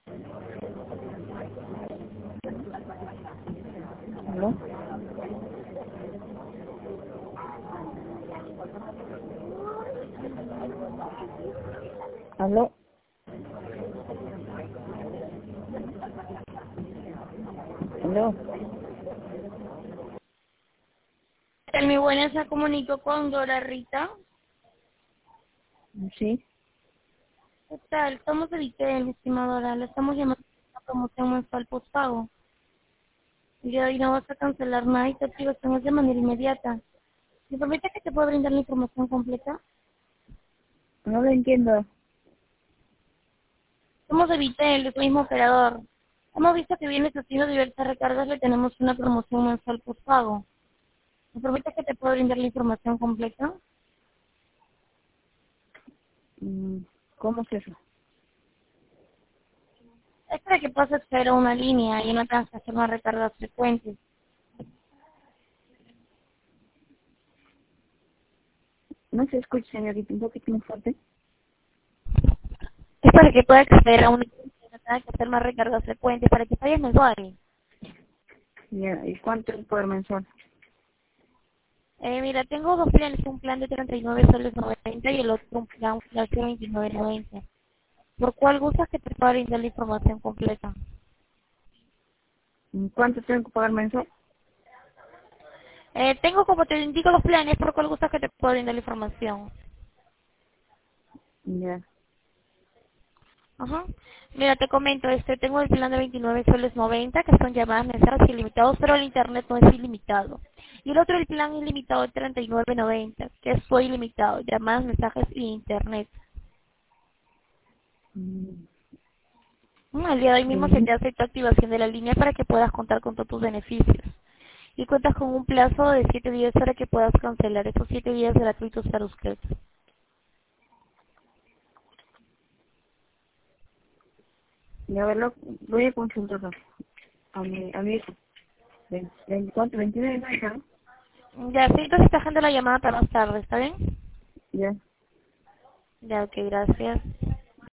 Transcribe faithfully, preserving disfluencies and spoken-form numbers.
¿Aló? ¿Aló? ¿Aló? Muy buenas, me comunico con Dora Rita. Sí. ¿Qué tal? Estamos de Vitel, estimadora. Le estamos llamando a una promoción mensual postpago. El día de hoy no vas a cancelar nada y te activación es de manera inmediata. ¿Me permite que te pueda brindar la información completa? No lo entiendo. Somos de Vitel, es el mismo operador. Hemos visto que vienes haciendo diversas recargas, le tenemos una promoción mensual postpago. ¿Me permite que te pueda brindar la información completa? Mm, ¿Cómo es eso? Es para que puedas acceder a una línea y no tengas que hacer más recargas frecuentes. No se escucha, señorita, un poquito más fuerte. Es para que puedas acceder a una línea y no tengas que hacer más recargas frecuentes, para que pagues mensual. Ya, ¿y cuánto es por mensual? Eh, mira, tengo dos planes, un plan de treinta y nueve soles noventa y el otro un plan, un plan de veintinueve noventa. ¿Por cuál gustas que te pueda brindar la información completa? ¿Y ¿Cuánto tengo que pagar mensual? Eh, tengo, como te indico, los planes, ¿por cuál gustas que te pueda brindar la información? Ya. Ajá. Mira, te comento, este, tengo el plan de veintinueve soles noventa, que son llamadas mensajes ilimitados, pero el internet no es ilimitado. Y el otro, el plan ilimitado de treinta y nueve noventa, que es fue ilimitado, llamadas, mensajes y internet. Mm, Mm, El día de hoy mismo se ujú. te hace tu activación de la línea para que puedas contar con todos tus beneficios. Y cuentas con un plazo de siete días para que puedas cancelar esos siete días gratuitos para usted. Y a ver, lo, voy a consultar a mi, a mi hijo. Ve- ve- ¿Cuánto? veintinueve, ¿no? Ya, sí, entonces te agendo la llamada para más tarde, ¿está bien? Ya. Ya, ok, gracias.